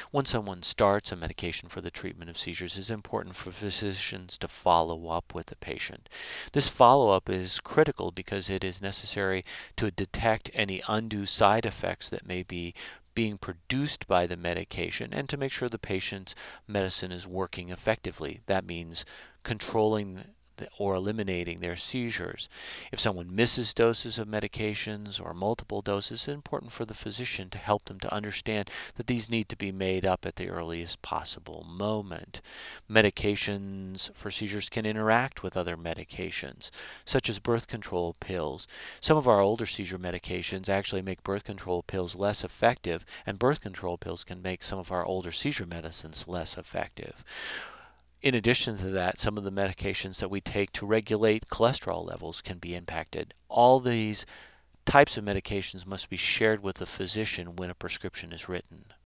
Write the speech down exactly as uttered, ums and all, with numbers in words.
When someone starts a medication for the treatment of seizures, it's important for physicians to follow up with the patient. This follow-up is critical because it is necessary to detect any undue side effects that may be being produced by the medication and to make sure the patient's medicine is working effectively. That means controlling or eliminating their seizures. If someone misses doses of medications or multiple doses, it's important for the physician to help them to understand that these need to be made up at the earliest possible moment. Medications for seizures can interact with other medications, such as birth control pills. Some of our older seizure medications actually make birth control pills less effective, and birth control pills can make some of our older seizure medicines less effective. In addition to that, some of the medications that we take to regulate cholesterol levels can be impacted. All these types of medications must be shared with the physician when a prescription is written.